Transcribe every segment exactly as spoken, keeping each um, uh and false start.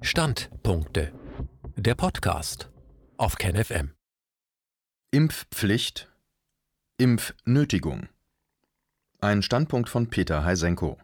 Standpunkte. Der Podcast auf KenFM. Impfpflicht, Impfnötigung. Ein Standpunkt von Peter Heisenko.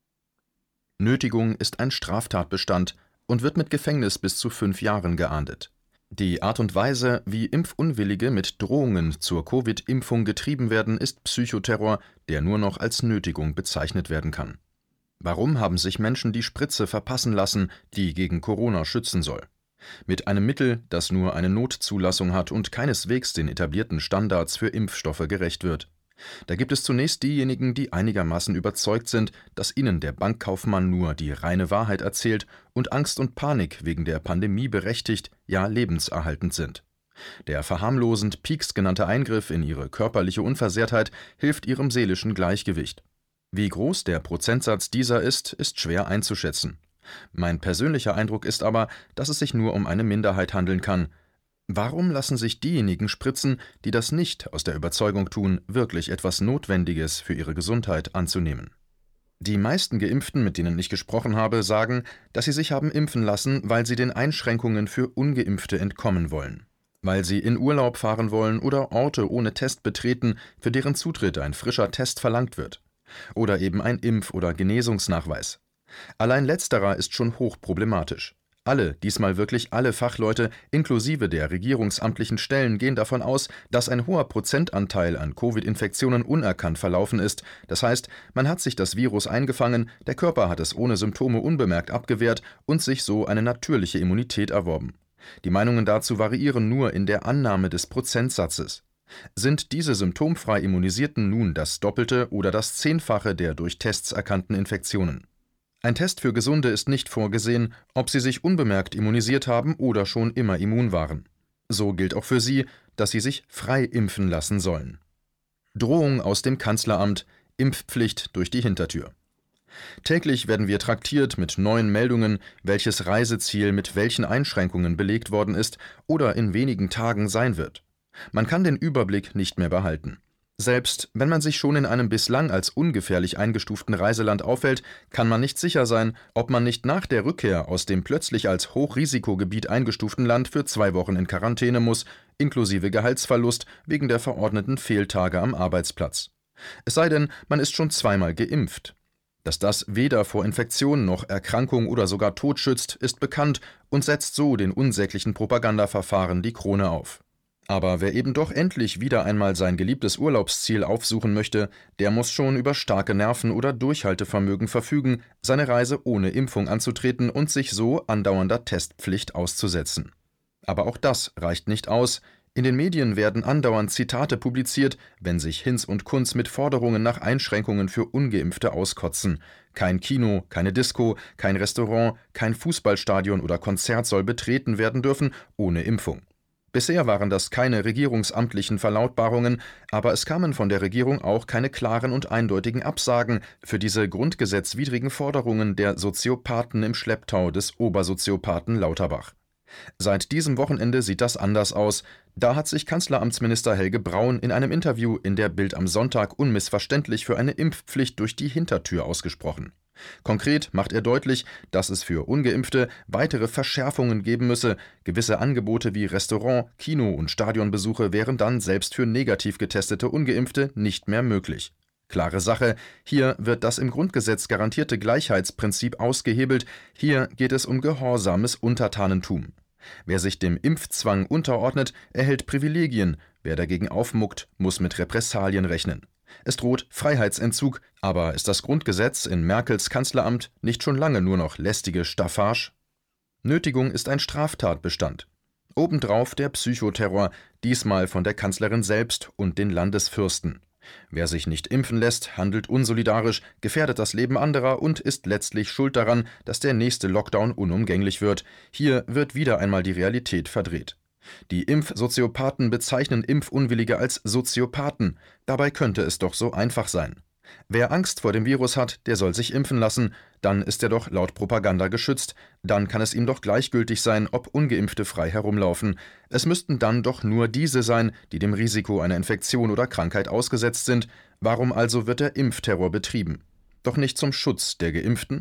Nötigung ist ein Straftatbestand und wird mit Gefängnis bis zu fünf Jahren geahndet. Die Art und Weise, wie Impfunwillige mit Drohungen zur Covid-Impfung getrieben werden, ist Psychoterror, der nur noch als Nötigung bezeichnet werden kann. Warum haben sich Menschen die Spritze verpassen lassen, die gegen Corona schützen soll? Mit einem Mittel, das nur eine Notzulassung hat und keineswegs den etablierten Standards für Impfstoffe gerecht wird. Da gibt es zunächst diejenigen, die einigermaßen überzeugt sind, dass ihnen der Bankkaufmann nur die reine Wahrheit erzählt und Angst und Panik wegen der Pandemie berechtigt, ja lebenserhaltend sind. Der verharmlosend Pieks genannte Eingriff in ihre körperliche Unversehrtheit hilft ihrem seelischen Gleichgewicht. Wie groß der Prozentsatz dieser ist, ist schwer einzuschätzen. Mein persönlicher Eindruck ist aber, dass es sich nur um eine Minderheit handeln kann. Warum lassen sich diejenigen spritzen, die das nicht aus der Überzeugung tun, wirklich etwas Notwendiges für ihre Gesundheit anzunehmen? Die meisten Geimpften, mit denen ich gesprochen habe, sagen, dass sie sich haben impfen lassen, weil sie den Einschränkungen für Ungeimpfte entkommen wollen. Weil sie in Urlaub fahren wollen oder Orte ohne Test betreten, für deren Zutritt ein frischer Test verlangt wird. Oder eben ein Impf- oder Genesungsnachweis. Allein letzterer ist schon hochproblematisch. Alle, diesmal wirklich alle Fachleute, inklusive der regierungsamtlichen Stellen, gehen davon aus, dass ein hoher Prozentanteil an Covid-Infektionen unerkannt verlaufen ist. Das heißt, man hat sich das Virus eingefangen, der Körper hat es ohne Symptome unbemerkt abgewehrt und sich so eine natürliche Immunität erworben. Die Meinungen dazu variieren nur in der Annahme des Prozentsatzes. Sind diese symptomfrei Immunisierten nun das Doppelte oder das Zehnfache der durch Tests erkannten Infektionen? Ein Test für Gesunde ist nicht vorgesehen, ob sie sich unbemerkt immunisiert haben oder schon immer immun waren. So gilt auch für sie, dass sie sich frei impfen lassen sollen. Drohung aus dem Kanzleramt, Impfpflicht durch die Hintertür. Täglich werden wir traktiert mit neuen Meldungen, welches Reiseziel mit welchen Einschränkungen belegt worden ist oder in wenigen Tagen sein wird. Man kann den Überblick nicht mehr behalten. Selbst wenn man sich schon in einem bislang als ungefährlich eingestuften Reiseland aufhält, kann man nicht sicher sein, ob man nicht nach der Rückkehr aus dem plötzlich als Hochrisikogebiet eingestuften Land für zwei Wochen in Quarantäne muss, inklusive Gehaltsverlust wegen der verordneten Fehltage am Arbeitsplatz. Es sei denn, man ist schon zweimal geimpft. Dass das weder vor Infektion noch Erkrankung oder sogar Tod schützt, ist bekannt und setzt so den unsäglichen Propagandaverfahren die Krone auf. Aber wer eben doch endlich wieder einmal sein geliebtes Urlaubsziel aufsuchen möchte, der muss schon über starke Nerven oder Durchhaltevermögen verfügen, seine Reise ohne Impfung anzutreten und sich so andauernder Testpflicht auszusetzen. Aber auch das reicht nicht aus. In den Medien werden andauernd Zitate publiziert, wenn sich Hinz und Kunz mit Forderungen nach Einschränkungen für Ungeimpfte auskotzen. Kein Kino, keine Disco, kein Restaurant, kein Fußballstadion oder Konzert soll betreten werden dürfen ohne Impfung. Bisher waren das keine regierungsamtlichen Verlautbarungen, aber es kamen von der Regierung auch keine klaren und eindeutigen Absagen für diese grundgesetzwidrigen Forderungen der Soziopathen im Schlepptau des Obersoziopathen Lauterbach. Seit diesem Wochenende sieht das anders aus. Da hat sich Kanzleramtsminister Helge Braun in einem Interview in der Bild am Sonntag unmissverständlich für eine Impfpflicht durch die Hintertür ausgesprochen. Konkret macht er deutlich, dass es für Ungeimpfte weitere Verschärfungen geben müsse. Gewisse Angebote wie Restaurant-, Kino- und Stadionbesuche wären dann selbst für negativ getestete Ungeimpfte nicht mehr möglich. Klare Sache, hier wird das im Grundgesetz garantierte Gleichheitsprinzip ausgehebelt, hier geht es um gehorsames Untertanentum. Wer sich dem Impfzwang unterordnet, erhält Privilegien, wer dagegen aufmuckt, muss mit Repressalien rechnen. Es droht Freiheitsentzug, aber ist das Grundgesetz in Merkels Kanzleramt nicht schon lange nur noch lästige Staffage? Nötigung ist ein Straftatbestand. Obendrauf der Psychoterror, diesmal von der Kanzlerin selbst und den Landesfürsten. Wer sich nicht impfen lässt, handelt unsolidarisch, gefährdet das Leben anderer und ist letztlich schuld daran, dass der nächste Lockdown unumgänglich wird. Hier wird wieder einmal die Realität verdreht. Die Impfsoziopathen bezeichnen Impfunwillige als Soziopathen. Dabei könnte es doch so einfach sein. Wer Angst vor dem Virus hat, der soll sich impfen lassen, dann ist er doch laut Propaganda geschützt, dann kann es ihm doch gleichgültig sein, ob Ungeimpfte frei herumlaufen. Es müssten dann doch nur diese sein, die dem Risiko einer Infektion oder Krankheit ausgesetzt sind. Warum also wird der Impfterror betrieben? Doch nicht zum Schutz der Geimpften?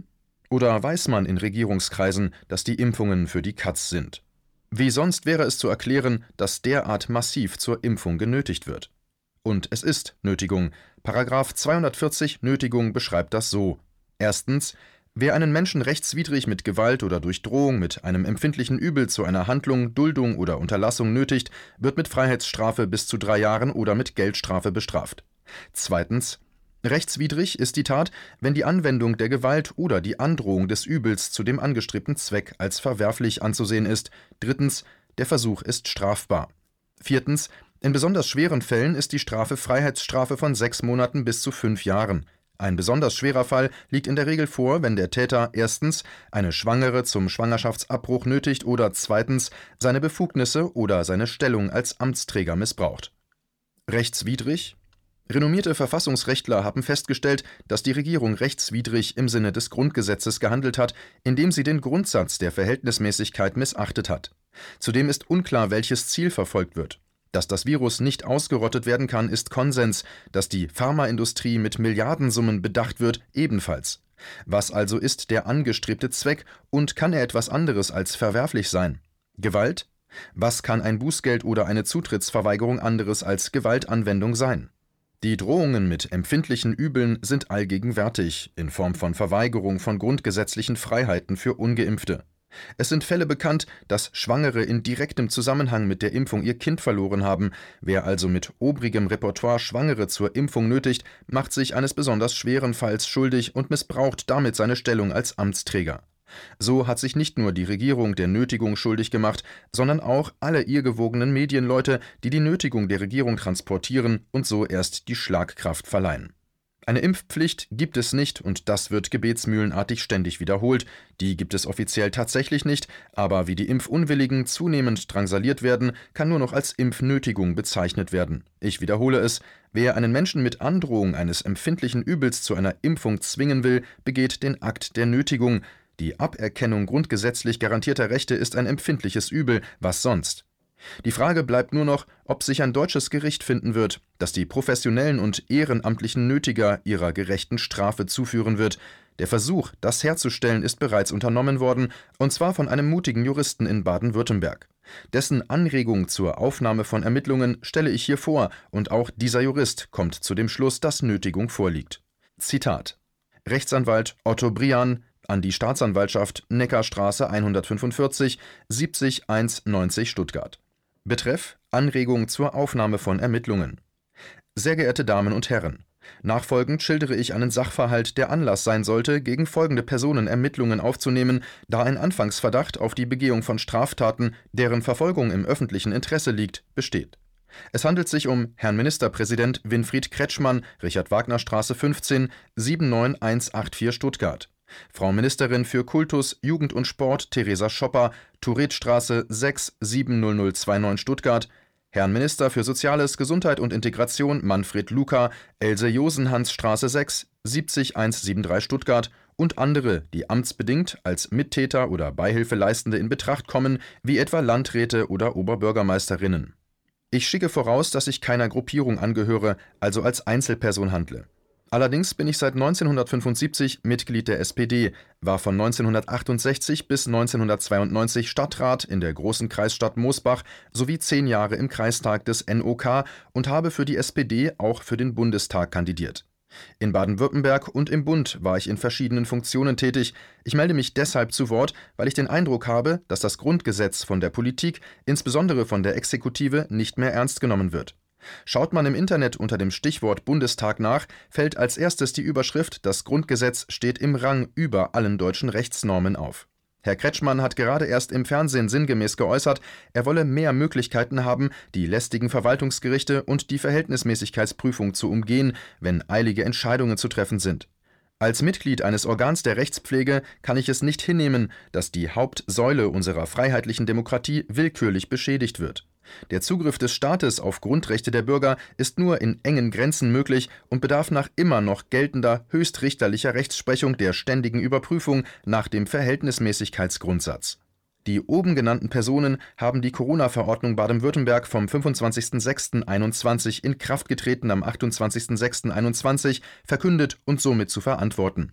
Oder weiß man in Regierungskreisen, dass die Impfungen für die Katz sind? Wie sonst wäre es zu erklären, dass derart massiv zur Impfung genötigt wird? Und es ist Nötigung. Paragraph zweihundertvierzig Nötigung beschreibt das so: Erstens. Wer einen Menschen rechtswidrig mit Gewalt oder durch Drohung mit einem empfindlichen Übel zu einer Handlung, Duldung oder Unterlassung nötigt, wird mit Freiheitsstrafe bis zu drei Jahren oder mit Geldstrafe bestraft. Zweitens. Rechtswidrig ist die Tat, wenn die Anwendung der Gewalt oder die Androhung des Übels zu dem angestrebten Zweck als verwerflich anzusehen ist. Drittens. Der Versuch ist strafbar. Viertens. In besonders schweren Fällen ist die Strafe Freiheitsstrafe von sechs Monaten bis zu fünf Jahren. Ein besonders schwerer Fall liegt in der Regel vor, wenn der Täter erstens eine Schwangere zum Schwangerschaftsabbruch nötigt oder zweitens seine Befugnisse oder seine Stellung als Amtsträger missbraucht. Rechtswidrig? Renommierte Verfassungsrechtler haben festgestellt, dass die Regierung rechtswidrig im Sinne des Grundgesetzes gehandelt hat, indem sie den Grundsatz der Verhältnismäßigkeit missachtet hat. Zudem ist unklar, welches Ziel verfolgt wird. Dass das Virus nicht ausgerottet werden kann, ist Konsens, dass die Pharmaindustrie mit Milliardensummen bedacht wird, ebenfalls. Was also ist der angestrebte Zweck und kann er etwas anderes als verwerflich sein? Gewalt? Was kann ein Bußgeld oder eine Zutrittsverweigerung anderes als Gewaltanwendung sein? Die Drohungen mit empfindlichen Übeln sind allgegenwärtig, in Form von Verweigerung von grundgesetzlichen Freiheiten für Ungeimpfte. Es sind Fälle bekannt, dass Schwangere in direktem Zusammenhang mit der Impfung ihr Kind verloren haben. Wer also mit obrigem Repertoire Schwangere zur Impfung nötigt, macht sich eines besonders schweren Falls schuldig und missbraucht damit seine Stellung als Amtsträger. So hat sich nicht nur die Regierung der Nötigung schuldig gemacht, sondern auch alle ihr gewogenen Medienleute, die die Nötigung der Regierung transportieren und so erst die Schlagkraft verleihen. Eine Impfpflicht gibt es nicht und das wird gebetsmühlenartig ständig wiederholt. Die gibt es offiziell tatsächlich nicht, aber wie die Impfunwilligen zunehmend drangsaliert werden, kann nur noch als Impfnötigung bezeichnet werden. Ich wiederhole es: Wer einen Menschen mit Androhung eines empfindlichen Übels zu einer Impfung zwingen will, begeht den Akt der Nötigung. Die Aberkennung grundgesetzlich garantierter Rechte ist ein empfindliches Übel, was sonst? Die Frage bleibt nur noch, ob sich ein deutsches Gericht finden wird, das die professionellen und ehrenamtlichen Nötiger ihrer gerechten Strafe zuführen wird. Der Versuch, das herzustellen, ist bereits unternommen worden, und zwar von einem mutigen Juristen in Baden-Württemberg. Dessen Anregung zur Aufnahme von Ermittlungen stelle ich hier vor, und auch dieser Jurist kommt zu dem Schluss, dass Nötigung vorliegt. Zitat: Rechtsanwalt Otto Brian an die Staatsanwaltschaft Neckarstraße hundertfünfundvierzig, siebzig hundertneunzig Stuttgart. Betreff: Anregung zur Aufnahme von Ermittlungen. Sehr geehrte Damen und Herren, nachfolgend schildere ich einen Sachverhalt, der Anlass sein sollte, gegen folgende Personen Ermittlungen aufzunehmen, da ein Anfangsverdacht auf die Begehung von Straftaten, deren Verfolgung im öffentlichen Interesse liegt, besteht. Es handelt sich um Herrn Ministerpräsident Winfried Kretschmann, Richard-Wagner-Straße fünfzehn, sieben neun eins acht vier Stuttgart. Frau Ministerin für Kultus, Jugend und Sport Theresa Schopper, Thuritstraße sechs sieben null null zwei neun Stuttgart, Herrn Minister für Soziales, Gesundheit und Integration Manfred Luka, Else-Josenhans-Straße sechs, siebzig hundertdreiundsiebzig Stuttgart und andere, die amtsbedingt als Mittäter oder Beihilfeleistende in Betracht kommen, wie etwa Landräte oder Oberbürgermeisterinnen. Ich schicke voraus, dass ich keiner Gruppierung angehöre, also als Einzelperson handle. Allerdings bin ich seit neunzehnhundertfünfundsiebzig Mitglied der S P D, war von neunzehnhundertachtundsechzig bis neunzehnhundertzweiundneunzig Stadtrat in der großen Kreisstadt Mosbach sowie zehn Jahre im Kreistag des N O K und habe für die S P D auch für den Bundestag kandidiert. In Baden-Württemberg und im Bund war ich in verschiedenen Funktionen tätig. Ich melde mich deshalb zu Wort, weil ich den Eindruck habe, dass das Grundgesetz von der Politik, insbesondere von der Exekutive, nicht mehr ernst genommen wird. Schaut man im Internet unter dem Stichwort Bundestag nach, fällt als erstes die Überschrift „Das Grundgesetz steht im Rang über allen deutschen Rechtsnormen“ auf. Herr Kretschmann hat gerade erst im Fernsehen sinngemäß geäußert, er wolle mehr Möglichkeiten haben, die lästigen Verwaltungsgerichte und die Verhältnismäßigkeitsprüfung zu umgehen, wenn eilige Entscheidungen zu treffen sind. Als Mitglied eines Organs der Rechtspflege kann ich es nicht hinnehmen, dass die Hauptsäule unserer freiheitlichen Demokratie willkürlich beschädigt wird. Der Zugriff des Staates auf Grundrechte der Bürger ist nur in engen Grenzen möglich und bedarf nach immer noch geltender höchstrichterlicher Rechtsprechung der ständigen Überprüfung nach dem Verhältnismäßigkeitsgrundsatz. Die oben genannten Personen haben die Corona-Verordnung Baden-Württemberg vom fünfundzwanzigsten sechsten einundzwanzig in Kraft getreten am achtundzwanzigsten sechsten einundzwanzig verkündet und somit zu verantworten.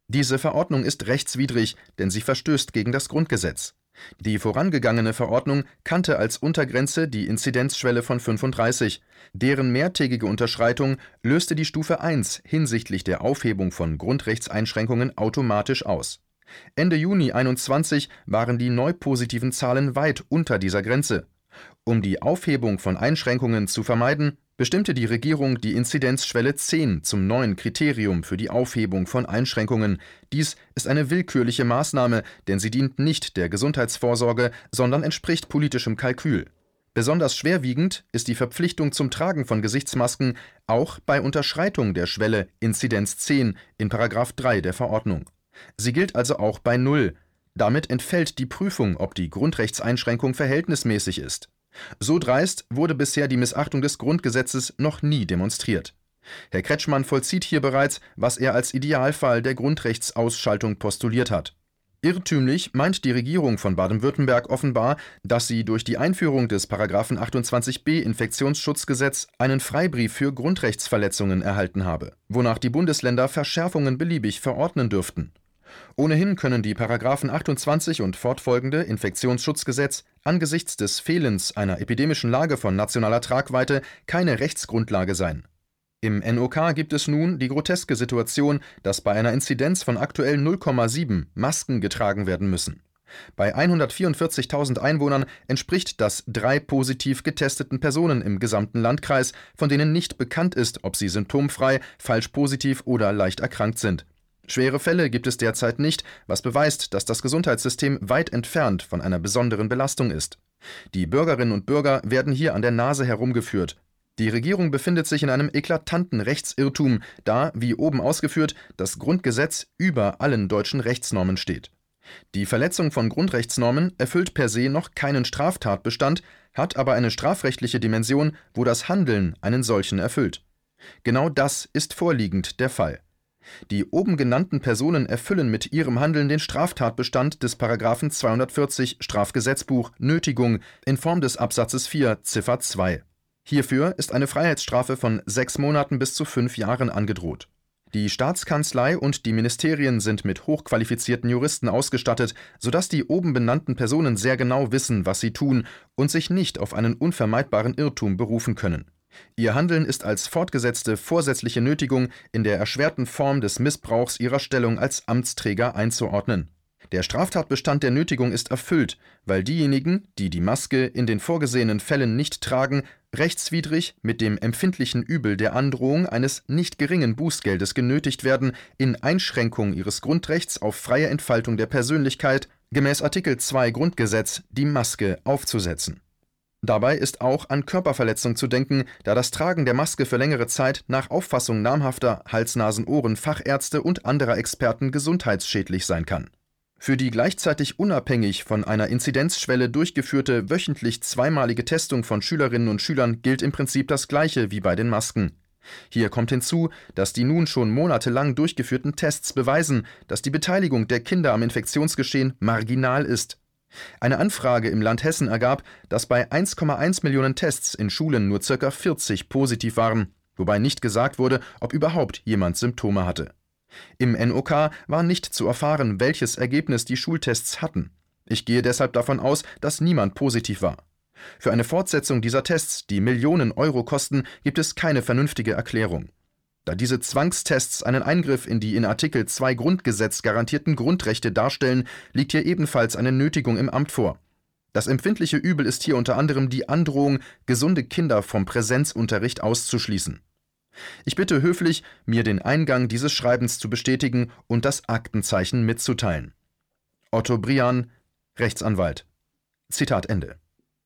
Diese Verordnung ist rechtswidrig, denn sie verstößt gegen das Grundgesetz. Die vorangegangene Verordnung kannte als Untergrenze die Inzidenzschwelle von fünfunddreißig. Deren mehrtägige Unterschreitung löste die Stufe eins hinsichtlich der Aufhebung von Grundrechtseinschränkungen automatisch aus. Ende Juni einundzwanzig waren die neu positiven Zahlen weit unter dieser Grenze. Um die Aufhebung von Einschränkungen zu vermeiden, bestimmte die Regierung die Inzidenzschwelle zehn zum neuen Kriterium für die Aufhebung von Einschränkungen. Dies ist eine willkürliche Maßnahme, denn sie dient nicht der Gesundheitsvorsorge, sondern entspricht politischem Kalkül. Besonders schwerwiegend ist die Verpflichtung zum Tragen von Gesichtsmasken auch bei Unterschreitung der Schwelle Inzidenz zehn in Paragraph drei der Verordnung. Sie gilt also auch bei Null. Damit entfällt die Prüfung, ob die Grundrechtseinschränkung verhältnismäßig ist. So dreist wurde bisher die Missachtung des Grundgesetzes noch nie demonstriert. Herr Kretschmann vollzieht hier bereits, was er als Idealfall der Grundrechtsausschaltung postuliert hat. Irrtümlich meint die Regierung von Baden-Württemberg offenbar, dass sie durch die Einführung des Paragraphen achtundzwanzig b Infektionsschutzgesetz einen Freibrief für Grundrechtsverletzungen erhalten habe, wonach die Bundesländer Verschärfungen beliebig verordnen dürften. Ohnehin können die Paragraphen achtundzwanzig und fortfolgende Infektionsschutzgesetz angesichts des Fehlens einer epidemischen Lage von nationaler Tragweite keine Rechtsgrundlage sein. Im N O K gibt es nun die groteske Situation, dass bei einer Inzidenz von aktuell null Komma sieben Masken getragen werden müssen. Bei hundertvierundvierzigtausend Einwohnern entspricht das drei positiv getesteten Personen im gesamten Landkreis, von denen nicht bekannt ist, ob sie symptomfrei, falsch positiv oder leicht erkrankt sind. Schwere Fälle gibt es derzeit nicht, was beweist, dass das Gesundheitssystem weit entfernt von einer besonderen Belastung ist. Die Bürgerinnen und Bürger werden hier an der Nase herumgeführt. Die Regierung befindet sich in einem eklatanten Rechtsirrtum, da, wie oben ausgeführt, das Grundgesetz über allen deutschen Rechtsnormen steht. Die Verletzung von Grundrechtsnormen erfüllt per se noch keinen Straftatbestand, hat aber eine strafrechtliche Dimension, wo das Handeln einen solchen erfüllt. Genau das ist vorliegend der Fall. Die oben genannten Personen erfüllen mit ihrem Handeln den Straftatbestand des Paragraphen zweihundertvierzig Strafgesetzbuch Nötigung in Form des Absatzes vier Ziffer zwei. Hierfür ist eine Freiheitsstrafe von sechs Monaten bis zu fünf Jahren angedroht. Die Staatskanzlei und die Ministerien sind mit hochqualifizierten Juristen ausgestattet, sodass die oben benannten Personen sehr genau wissen, was sie tun und sich nicht auf einen unvermeidbaren Irrtum berufen können. Ihr Handeln ist als fortgesetzte vorsätzliche Nötigung in der erschwerten Form des Missbrauchs ihrer Stellung als Amtsträger einzuordnen. Der Straftatbestand der Nötigung ist erfüllt, weil diejenigen, die die Maske in den vorgesehenen Fällen nicht tragen, rechtswidrig mit dem empfindlichen Übel der Androhung eines nicht geringen Bußgeldes genötigt werden, in Einschränkung ihres Grundrechts auf freie Entfaltung der Persönlichkeit gemäß Artikel zwei Grundgesetz die Maske aufzusetzen. Dabei ist auch an Körperverletzung zu denken, da das Tragen der Maske für längere Zeit nach Auffassung namhafter Hals-Nasen-Ohren-Fachärzte und anderer Experten gesundheitsschädlich sein kann. Für die gleichzeitig unabhängig von einer Inzidenzschwelle durchgeführte wöchentlich zweimalige Testung von Schülerinnen und Schülern gilt im Prinzip das Gleiche wie bei den Masken. Hier kommt hinzu, dass die nun schon monatelang durchgeführten Tests beweisen, dass die Beteiligung der Kinder am Infektionsgeschehen marginal ist. Eine Anfrage im Land Hessen ergab, dass bei eins Komma eins Millionen Tests in Schulen nur ca. vierzig positiv waren, wobei nicht gesagt wurde, ob überhaupt jemand Symptome hatte. Im N O K war nicht zu erfahren, welches Ergebnis die Schultests hatten. Ich gehe deshalb davon aus, dass niemand positiv war. Für eine Fortsetzung dieser Tests, die Millionen Euro kosten, gibt es keine vernünftige Erklärung. Da diese Zwangstests einen Eingriff in die in Artikel zwei Grundgesetz garantierten Grundrechte darstellen, liegt hier ebenfalls eine Nötigung im Amt vor. Das empfindliche Übel ist hier unter anderem die Androhung, gesunde Kinder vom Präsenzunterricht auszuschließen. Ich bitte höflich, mir den Eingang dieses Schreibens zu bestätigen und das Aktenzeichen mitzuteilen. Otto Brian, Rechtsanwalt. Zitat Ende.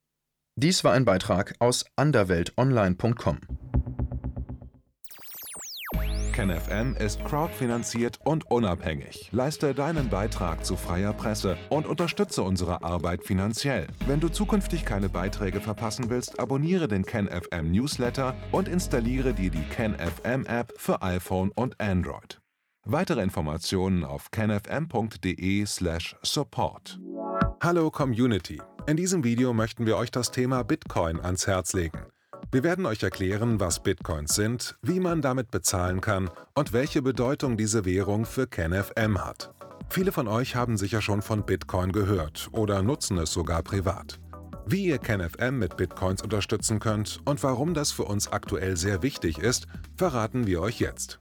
Dies war ein Beitrag aus anderweltonline punkt com. KenFM ist crowdfinanziert und unabhängig. Leiste deinen Beitrag zu freier Presse und unterstütze unsere Arbeit finanziell. Wenn du zukünftig keine Beiträge verpassen willst, abonniere den KenFM Newsletter und installiere dir die KenFM App für iPhone und Android. Weitere Informationen auf kenfm punkt de slash support. Hallo Community! In diesem Video möchten wir euch das Thema Bitcoin ans Herz legen. Wir werden euch erklären, was Bitcoins sind, wie man damit bezahlen kann und welche Bedeutung diese Währung für KenFM hat. Viele von euch haben sicher schon von Bitcoin gehört oder nutzen es sogar privat. Wie ihr KenFM mit Bitcoins unterstützen könnt und warum das für uns aktuell sehr wichtig ist, verraten wir euch jetzt.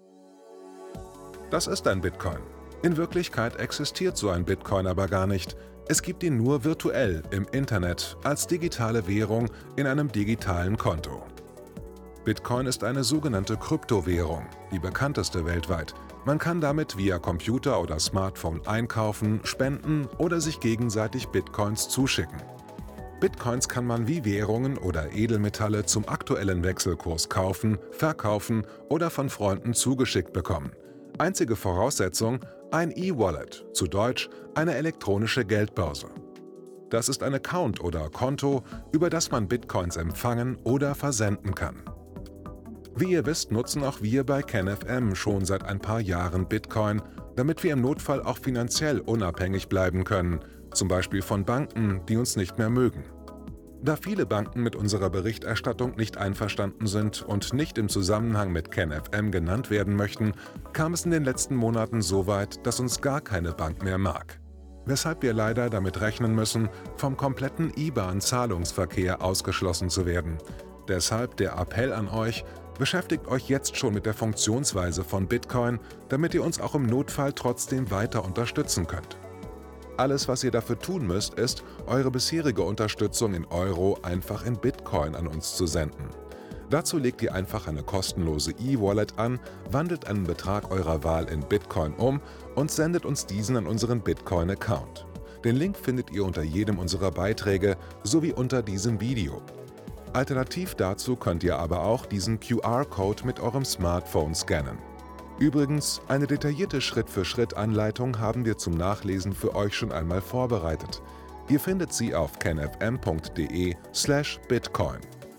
Das ist ein Bitcoin. In Wirklichkeit existiert so ein Bitcoin aber gar nicht. Es gibt ihn nur virtuell im Internet als digitale Währung in einem digitalen Konto. Bitcoin ist eine sogenannte Kryptowährung, die bekannteste weltweit. Man kann damit via Computer oder Smartphone einkaufen, spenden oder sich gegenseitig Bitcoins zuschicken. Bitcoins kann man wie Währungen oder Edelmetalle zum aktuellen Wechselkurs kaufen, verkaufen oder von Freunden zugeschickt bekommen. Einzige Voraussetzung: ein E-Wallet, zu Deutsch eine elektronische Geldbörse. Das ist ein Account oder Konto, über das man Bitcoins empfangen oder versenden kann. Wie ihr wisst, nutzen auch wir bei KenFM schon seit ein paar Jahren Bitcoin, damit wir im Notfall auch finanziell unabhängig bleiben können, zum Beispiel von Banken, die uns nicht mehr mögen. Da viele Banken mit unserer Berichterstattung nicht einverstanden sind und nicht im Zusammenhang mit KenFM genannt werden möchten, kam es in den letzten Monaten so weit, dass uns gar keine Bank mehr mag. Weshalb wir leider damit rechnen müssen, vom kompletten I B A N-Zahlungsverkehr ausgeschlossen zu werden. Deshalb der Appell an euch: Beschäftigt euch jetzt schon mit der Funktionsweise von Bitcoin, damit ihr uns auch im Notfall trotzdem weiter unterstützen könnt. Alles, was ihr dafür tun müsst, ist, eure bisherige Unterstützung in Euro einfach in Bitcoin an uns zu senden. Dazu legt ihr einfach eine kostenlose E-Wallet an, wandelt einen Betrag eurer Wahl in Bitcoin um und sendet uns diesen an unseren Bitcoin-Account. Den Link findet ihr unter jedem unserer Beiträge sowie unter diesem Video. Alternativ dazu könnt ihr aber auch diesen Q R-Code mit eurem Smartphone scannen. Übrigens, eine detaillierte Schritt-für-Schritt-Anleitung haben wir zum Nachlesen für euch schon einmal vorbereitet. Ihr findet sie auf kenfm punkt de slash bitcoin.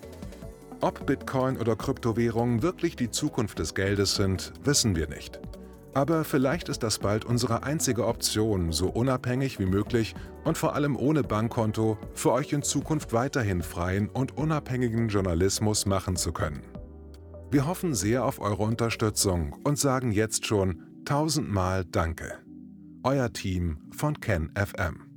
Ob Bitcoin oder Kryptowährungen wirklich die Zukunft des Geldes sind, wissen wir nicht. Aber vielleicht ist das bald unsere einzige Option, so unabhängig wie möglich und vor allem ohne Bankkonto für euch in Zukunft weiterhin freien und unabhängigen Journalismus machen zu können. Wir hoffen sehr auf eure Unterstützung und sagen jetzt schon tausendmal Danke. Euer Team von KenFM.